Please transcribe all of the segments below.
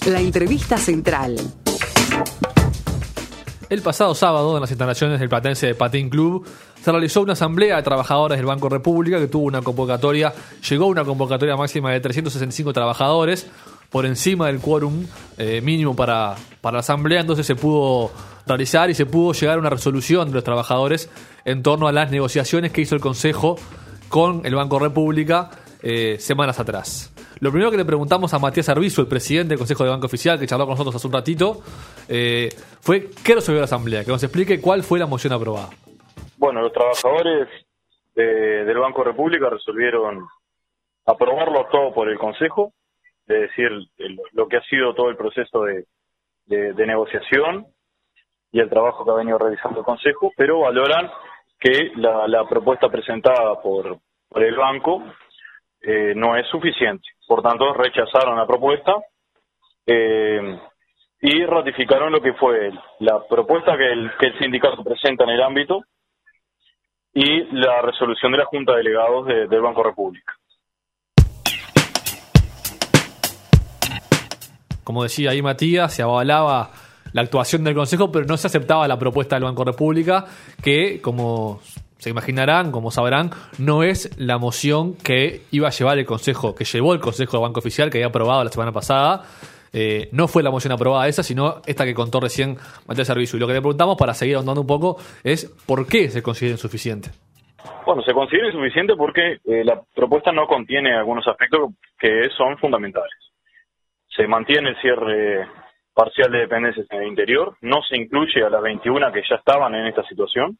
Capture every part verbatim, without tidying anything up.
La entrevista central. El pasado sábado, en las instalaciones del Platense de Patín Club, se realizó una asamblea de trabajadores del Banco República que tuvo una convocatoria, llegó a una convocatoria máxima de trescientos sesenta y cinco trabajadores, por encima del quórum eh, mínimo para, para la asamblea. Entonces se pudo realizar y se pudo llegar a una resolución de los trabajadores en torno a las negociaciones que hizo el Consejo con el Banco República eh, semanas atrás. Lo primero que le preguntamos a Matías Arbizu, el presidente del Consejo de Banco Oficial, que charló con nosotros hace un ratito, eh, fue qué resolvió la asamblea, que nos explique cuál fue la moción aprobada. Bueno, los trabajadores de, del Banco República resolvieron aprobarlo todo por el Consejo, es decir, el, lo que ha sido todo el proceso de, de, de negociación y el trabajo que ha venido realizando el Consejo, pero valoran que la, la propuesta presentada por, por el banco eh, no es suficiente. Por tanto, rechazaron la propuesta eh, y ratificaron lo que fue la propuesta que el, que el sindicato presenta en el ámbito y la resolución de la Junta de Delegados de, del Banco República. Como decía ahí Matías, se avalaba la actuación del Consejo, pero no se aceptaba la propuesta del Banco República, que, como se imaginarán, como sabrán, no es la moción que iba a llevar el Consejo, que llevó el Consejo del Banco Oficial, que había aprobado la semana pasada. Eh, no fue la moción aprobada esa, sino esta que contó recién Matías Arbizu. Y lo que le preguntamos, para seguir ahondando un poco, es ¿por qué se considera insuficiente? Bueno, se considera insuficiente porque eh, la propuesta no contiene algunos aspectos que son fundamentales. Se mantiene el cierre parcial de dependencias en el interior, no se incluye a las veintiuna que ya estaban en esta situación.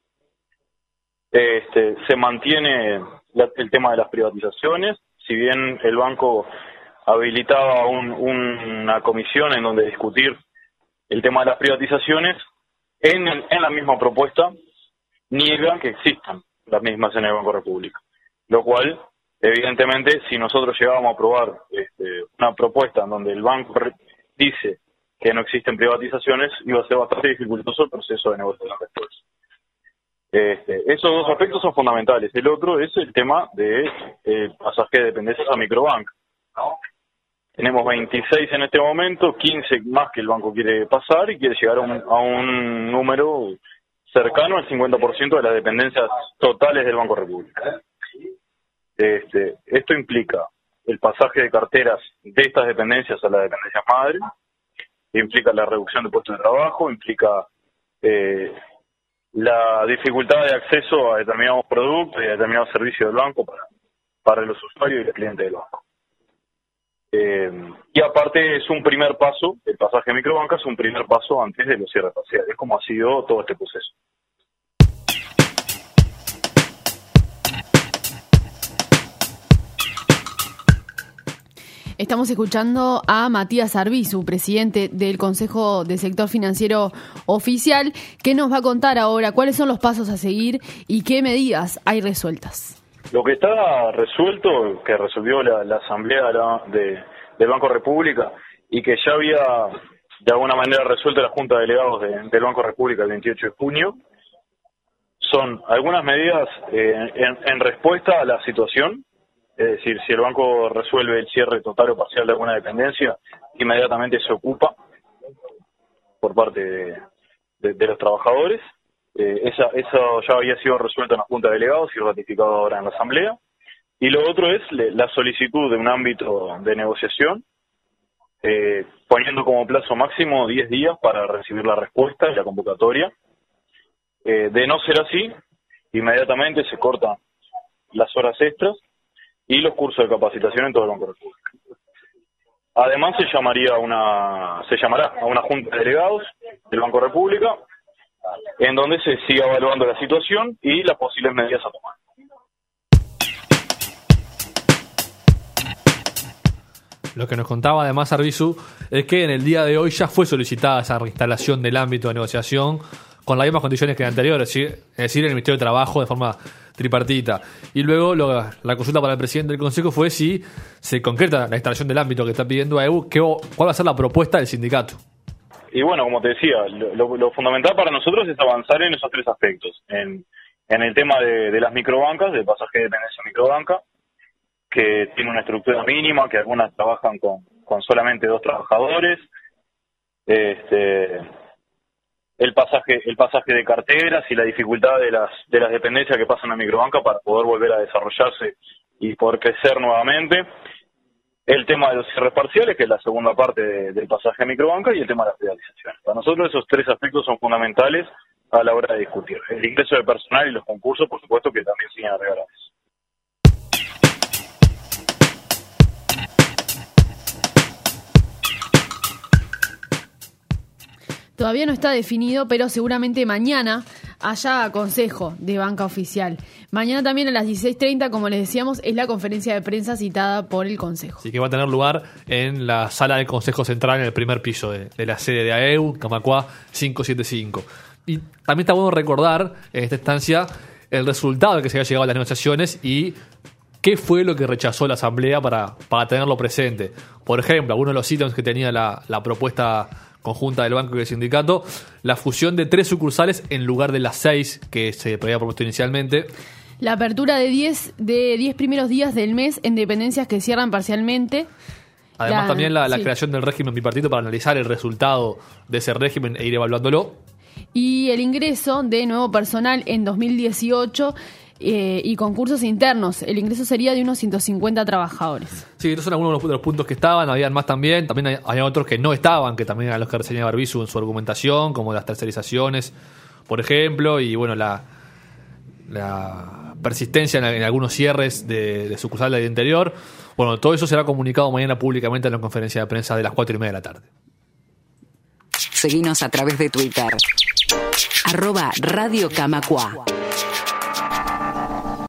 Este, se mantiene la, el tema de las privatizaciones, si bien el banco habilitaba un, una comisión en donde discutir el tema de las privatizaciones, en, en la misma propuesta niegan que existan las mismas en el Banco República, lo cual, evidentemente, si nosotros llegábamos a aprobar este, una propuesta en donde el banco dice que no existen privatizaciones, iba a ser bastante dificultoso el proceso de negociación después. Este, esos dos aspectos son fundamentales. El otro es el tema de eh, pasaje de dependencias a microbanca, ¿no? Tenemos veintiséis en este momento, quince más que el banco quiere pasar y quiere llegar a un, a un número cercano al cincuenta por ciento de las dependencias totales del Banco República. Este, esto implica el pasaje de carteras de estas dependencias a las dependencias madre, implica la reducción de puestos de trabajo, implica eh, la dificultad de acceso a determinados productos y a determinados servicios del banco para, para los usuarios y los clientes del banco. Eh, y aparte es un primer paso, el pasaje de microbanca es un primer paso antes de los cierres parciales, como ha sido todo este proceso. Estamos escuchando a Matías Arbizu, presidente del Consejo del Sector Financiero Oficial, que nos va a contar ahora cuáles son los pasos a seguir y qué medidas hay resueltas. Lo que está resuelto, que resolvió la, la Asamblea de, del Banco República y que ya había de alguna manera resuelto la Junta de Delegados de, del Banco República el veintiocho de junio, son algunas medidas eh, en, en respuesta a la situación. Es decir, si el banco resuelve el cierre total o parcial de alguna dependencia, inmediatamente se ocupa por parte de, de, de los trabajadores. Eh, esa, eso ya había sido resuelto en la Junta de Delegados y ratificado ahora en la Asamblea. Y lo otro es le, la solicitud de un ámbito de negociación, eh, poniendo como plazo máximo diez días para recibir la respuesta y la convocatoria. Eh, de no ser así, inmediatamente se cortan las horas extras y los cursos de capacitación en todo el Banco República. Además se llamaría una, se llamará a una junta de delegados del Banco República, en donde se siga evaluando la situación y las posibles medidas a tomar. Lo que nos contaba además Arbizu es que en el día de hoy ya fue solicitada esa reinstalación del ámbito de negociación con las mismas condiciones que anteriores, ¿sí? Es decir, el Ministerio de Trabajo de forma tripartita. Y luego lo, la consulta para el presidente del Consejo fue si se concreta la instalación del ámbito que está pidiendo a E U, que, cuál va a ser la propuesta del sindicato. Y bueno, como te decía, lo, lo fundamental para nosotros es avanzar en esos tres aspectos. En, en el tema de, de las microbancas, del pasaje de dependencia microbanca, que tiene una estructura mínima, que algunas trabajan con, con solamente dos trabajadores, este, el pasaje el pasaje de carteras y la dificultad de las de las dependencias que pasan a Microbanca para poder volver a desarrollarse y poder crecer nuevamente, el tema de los cierres parciales, que es la segunda parte de, del pasaje a Microbanca, y el tema de las privatizaciones. Para nosotros esos tres aspectos son fundamentales a la hora de discutir. El ingreso de personal y los concursos, por supuesto, que también siguen regalados. Todavía no está definido, pero seguramente mañana haya consejo de banca oficial. Mañana también a las dieciséis treinta, como les decíamos, es la conferencia de prensa citada por el consejo. Así que va a tener lugar en la sala del Consejo Central, en el primer piso de, de la sede de A E U, Camacuá quinientos setenta y cinco. Y también está bueno recordar en esta instancia el resultado al que se había llegado a las negociaciones y qué fue lo que rechazó la Asamblea para, para tenerlo presente. Por ejemplo, algunos de los ítems que tenía la, la propuesta conjunta del banco y del sindicato, la fusión de tres sucursales en lugar de las seis que se había propuesto inicialmente. La apertura de diez de diez primeros días del mes en dependencias que cierran parcialmente. Además la, también la, la sí. creación del régimen bipartito para analizar el resultado de ese régimen e ir evaluándolo. Y el ingreso de nuevo personal en dos mil dieciocho eh, y concursos internos. El ingreso sería de unos ciento cincuenta trabajadores. Sí, estos son algunos de los, de los puntos que estaban, habían más también. También hay, hay otros que no estaban, que también eran los que reseñaba Arbizu en su argumentación, como las tercerizaciones, por ejemplo, y bueno, la, la persistencia en, en algunos cierres de, de sucursales del interior. Bueno, todo eso será comunicado mañana públicamente en la conferencia de prensa de las cuatro y media de la tarde. Seguinos a través de Twitter. Arroba Radio Camacuá.